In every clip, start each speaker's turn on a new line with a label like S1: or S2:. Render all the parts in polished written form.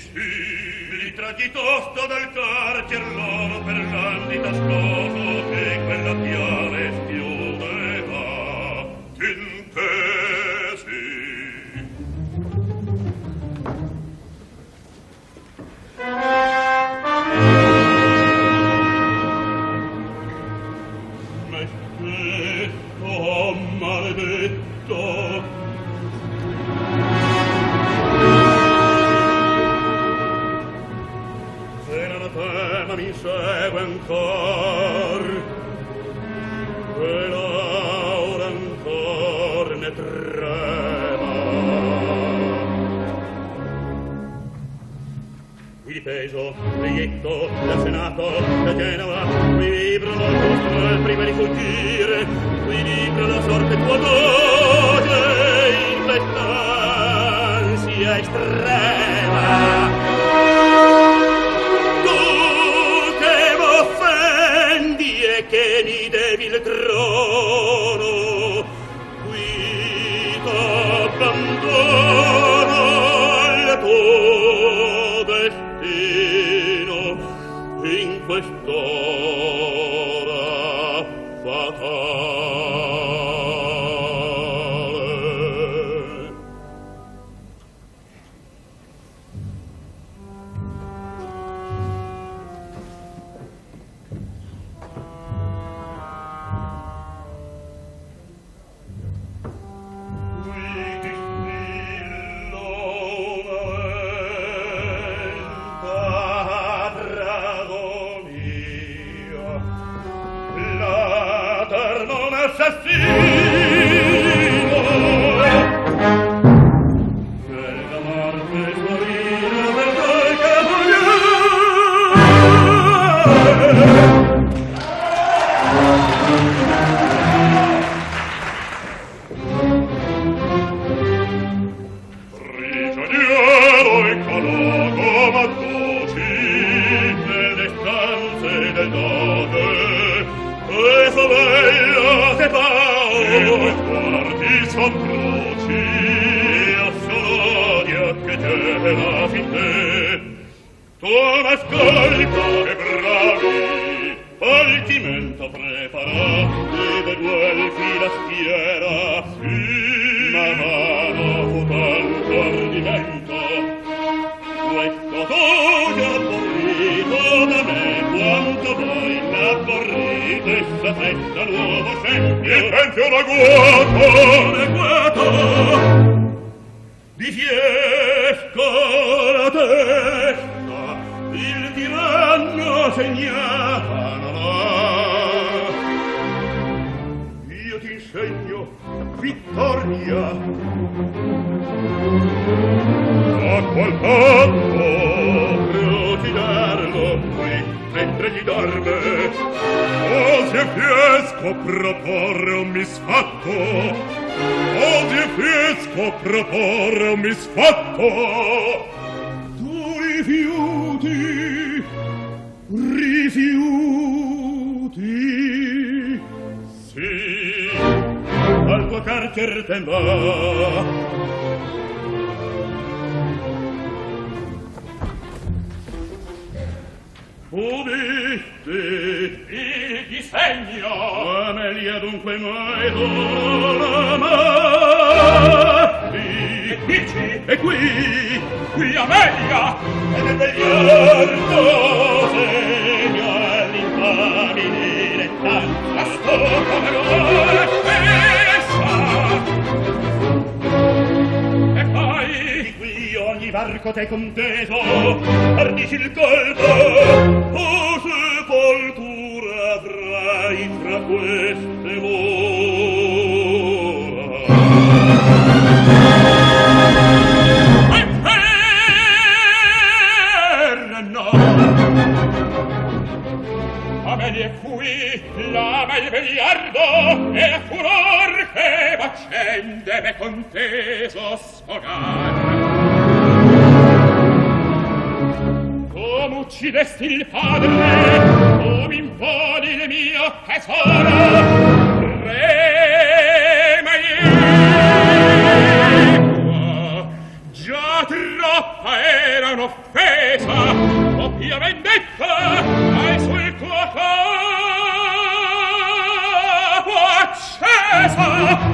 S1: sì, li tratti tosto dal cartier loro per l'andita sposo che quella piave schiudeva. T'intesi. Maledetto, maledetto. Se non tema mi segue ancor, e l'ora ancor ne trema. Qui di Peso, Reietto, da Senato, da Genova, qui vibrano il nostro prima di fuggire, qui vibra la sorte tua doge in quest'ansia estrema. Tu che m'offendi e che mi devi il trono, qui t'abbandono al tuo destino in quest'ora fatale.
S2: Uccidesti il padre, tu mi imponi il mio tesoro, re maiequa, già troppa era era un'offesa o pia vendetta hai sul tuo capo accesa.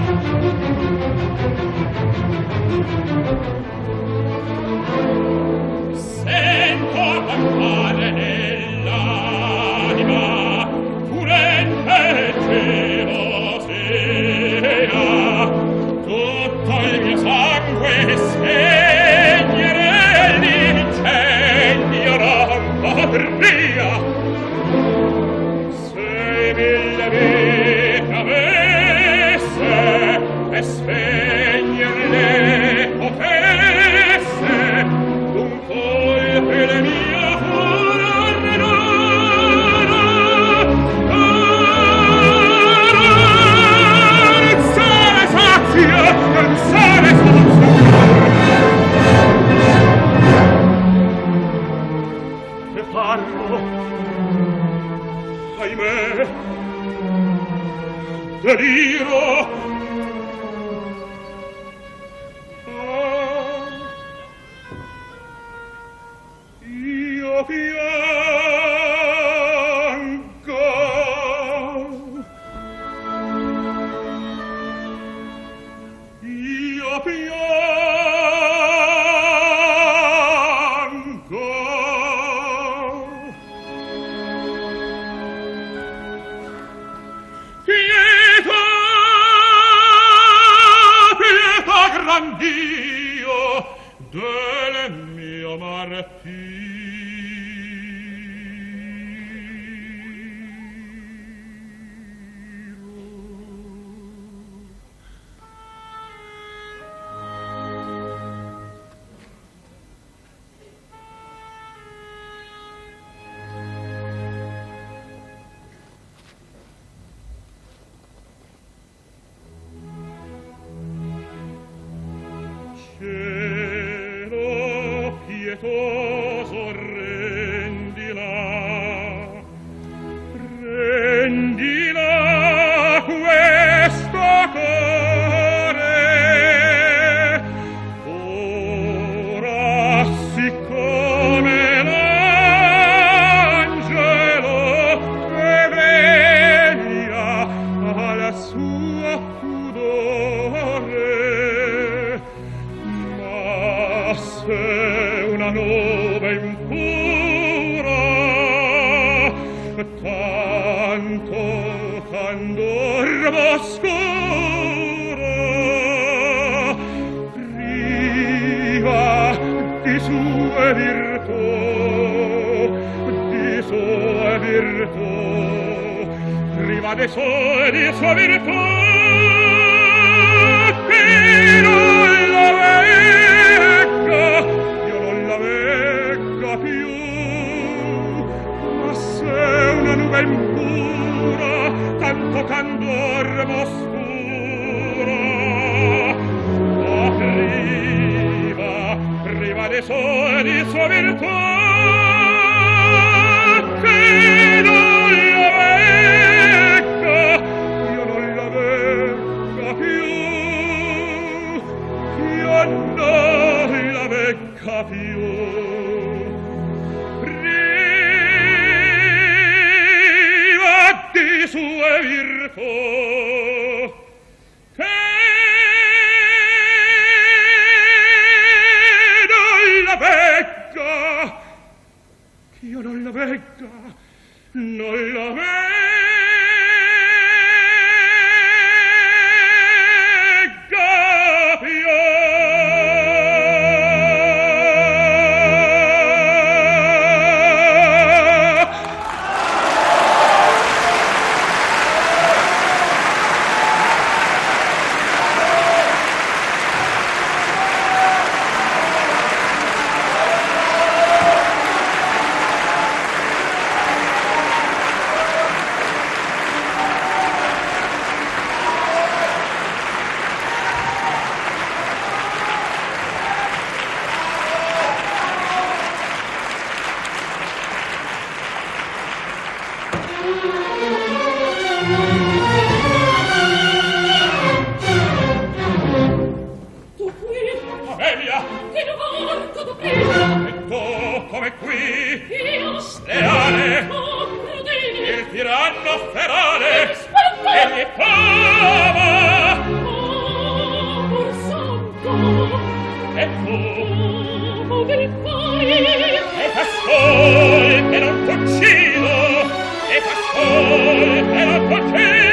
S2: Sento parlare nell'anima purente gelosea, tutto il mio sangue spegnere l'incendio non potria. Se mille vite avesse e spegnerle potesse, d'un colpo le mie furore non sale sazia, non sale sazia. Che farlo? Ahimè, deliro. Io piango. Io piango. Pietà, pietà gran Dio del mio martirio. Cielo pietoso, rendila questo core, ora siccome l'angelo che veglia al suo pudore, ma se una nube impura tanto candor oscuro priva di sue virtù, priva di sue virtù, che non la vegga, io non la vegga più. Ma se una nube impura tanto candor m'oscura, ma priva di sue virtù, che non la vegga, io non la vegga più, io non la vegga più. Di sue virtù, che non la vegga, che io non la vegga, non la vegga più. come qui
S3: io
S2: sleale
S3: oh crudele
S2: il tiranno ferale
S3: rispetto
S2: e mi fama
S3: oh santo
S2: e tu
S3: oh che fai
S2: e fa sol che non t'uccido e fa sol che non t'uccido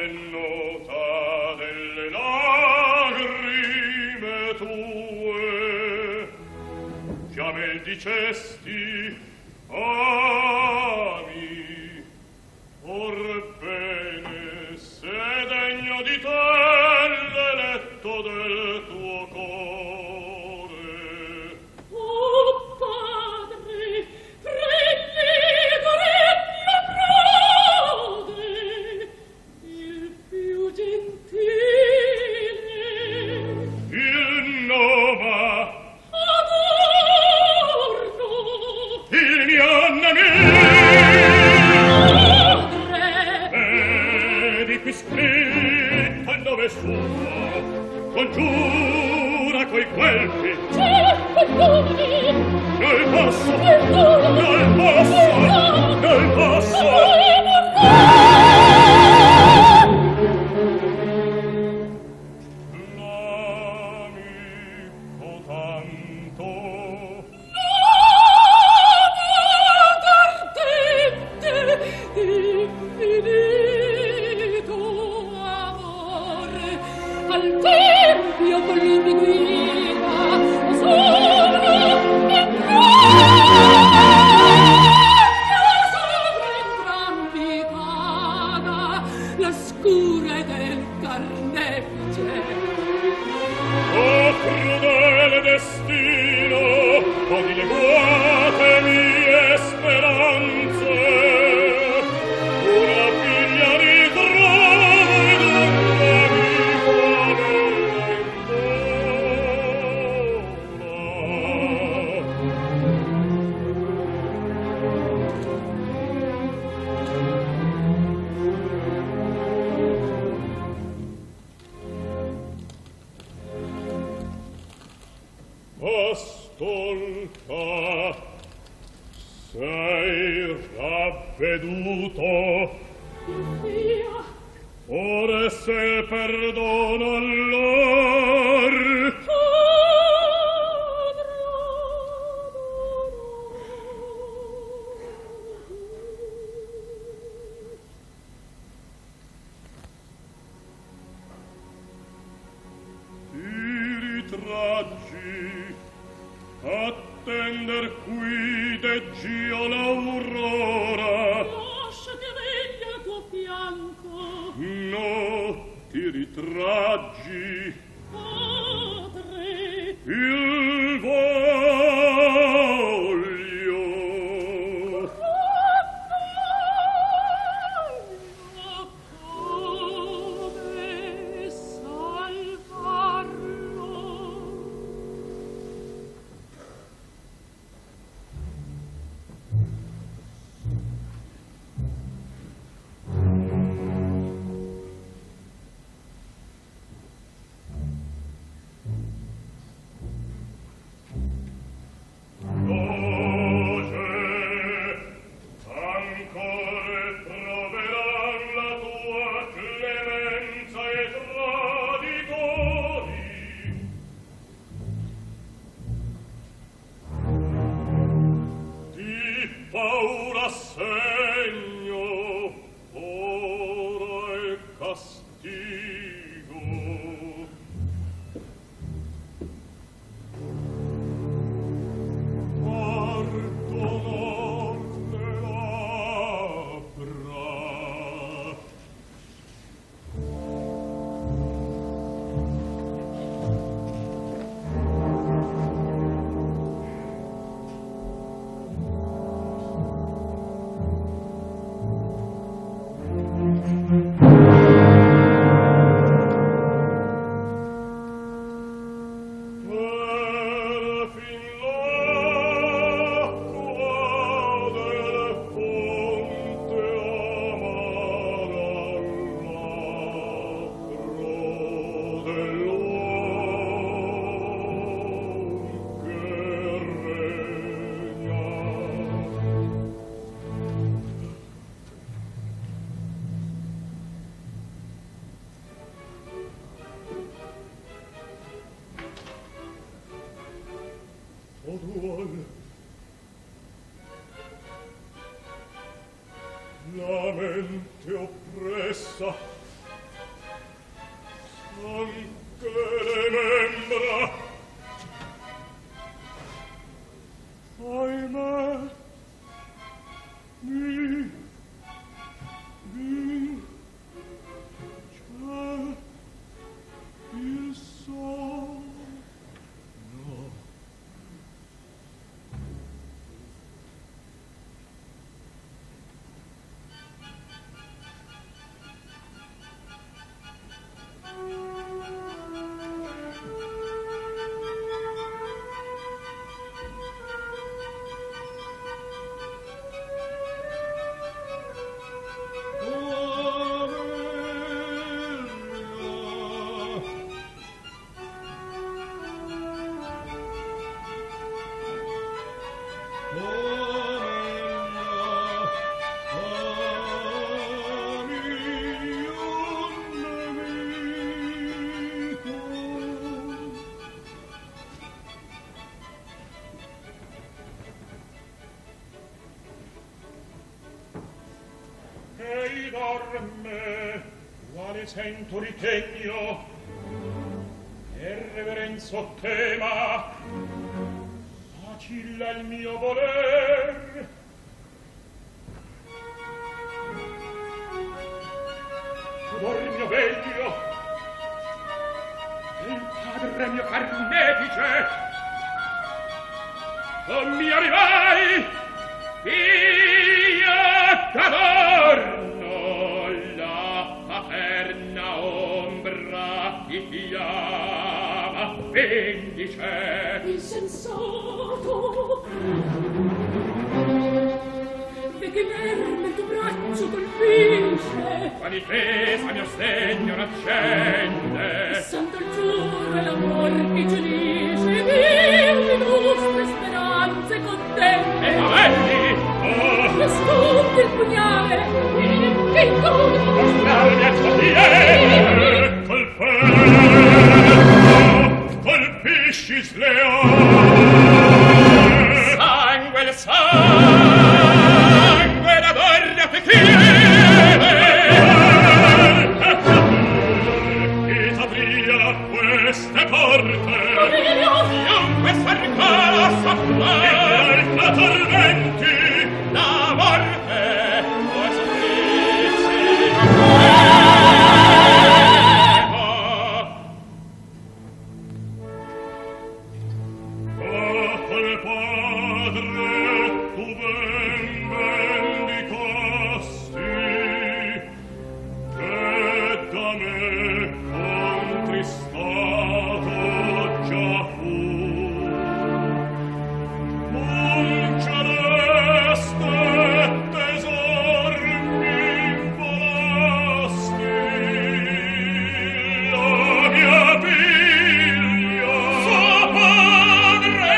S2: nota delle lagrime tue, già me dicesti, ami, orbene, se degno di te l'eletto del tuo cuore.
S3: Oh, padre, prenditore mio prode, il più gentile.
S2: Il noma,
S3: Adorno,
S2: il mio nemico,
S3: padre,
S2: vedi qui scritto il nome suo, congiura coi colpi,
S3: c'è perdone,
S2: non posso,
S3: perdone,
S2: non posso, non posso. L'amico tanto,
S3: infinito amore, al tempio col mi guida, sono in sopra entrambi paga la scure del carnefice.
S2: oh crudele destino, o dileguate mie speranze, una figlia ritrovo ed un amico ascolta, sei ravveduto,
S3: Io,
S2: ora se perdono allor, ti ritraggi, attender qui degg'io l'aurora.
S3: lascia che venga al tuo fianco,
S2: No, ti ritraggi,
S3: padre.
S2: il voglio.
S3: Come salvarlo?
S2: anche le membra, ahimè, mi c'è il sonno. Ehi dorme, quale sento ritegno, e reverenzo tema, vacilla il mio voler. Tu dormi o veglio, e il padre mio carnefice, non mi arrivai, io t'adorno, la paterna ombra ti chiama, bendice.
S3: Insensato, e che merda il tuo braccio colpisce,
S2: Qua difesa mio segno l'accende,
S3: santo il giuro e l'amor che ci unisce, dimmi nostre speranze contente.
S2: e avelli,
S3: Nascondi il pugnale, che incontri
S2: mostrarmi a tuo piede, col petto, colpisci sleale. Sangue il sangue, la donna ti chiede. Chi t'apria queste porte? Chiunque s'arricola s'affare. E la tormenti, la morte, o supplizi. Col padre tu ben vendicasti, che da me contristato già fu. Un celeste tesor mi imposti, la mia figlia, suo padre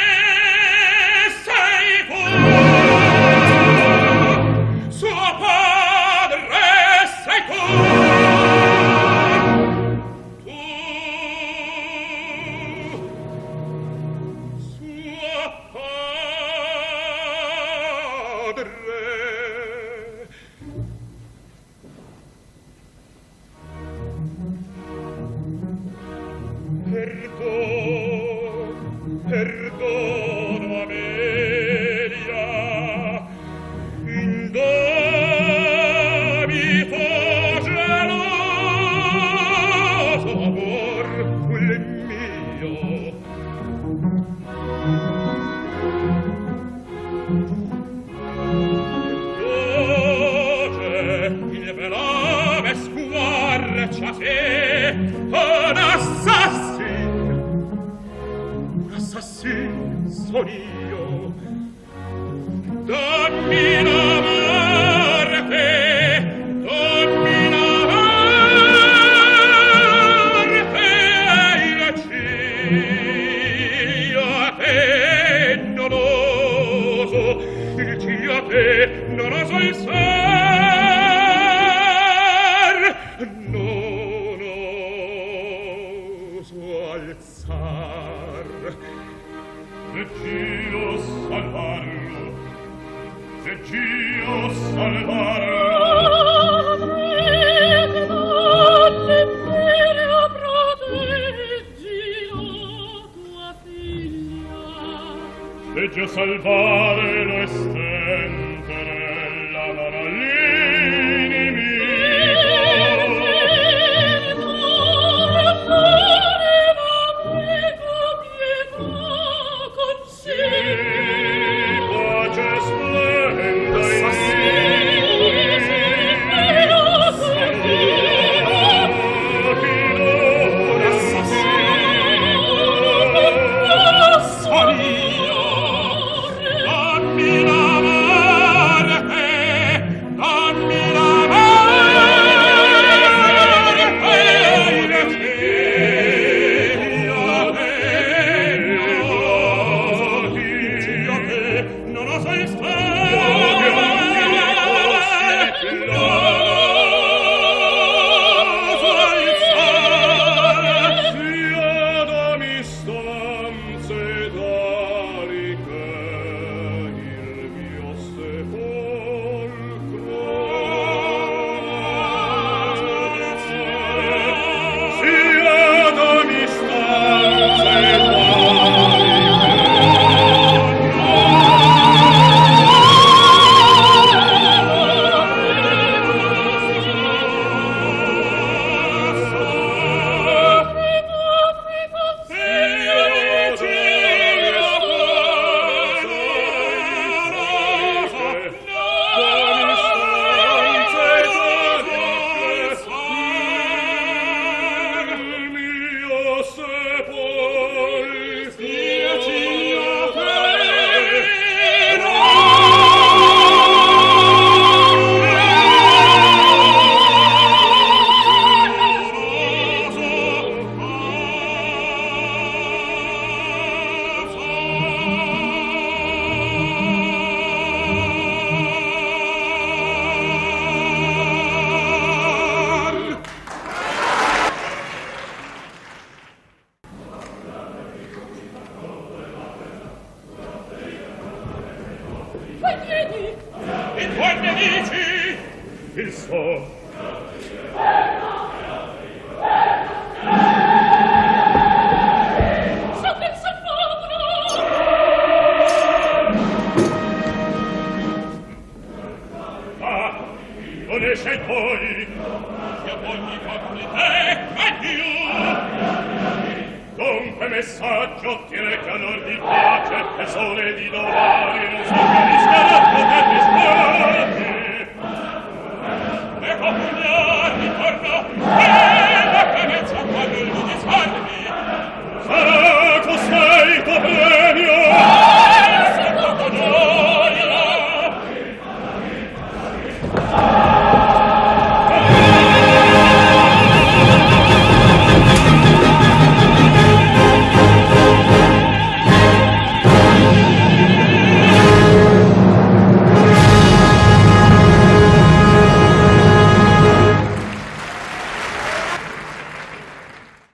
S2: sei tu, suo padre sei tu, suo padre. Perdono Amelia, indebito geloso amor quel mio. Doce il velame squarcia se un assassin son io. Dammi la morte, dammi la morte, il ciglio a te nodoso, il ciglio a te nodoso il ser, nodoso alzar. Dio salvarlo, Dio salvarlo.
S3: Padre, che dall'imperio
S2: salvare lo estendere la mano all'inimico. Messaggio tiene calor di pace e sole di domani non so che riscatto per risparmi e popular ritorno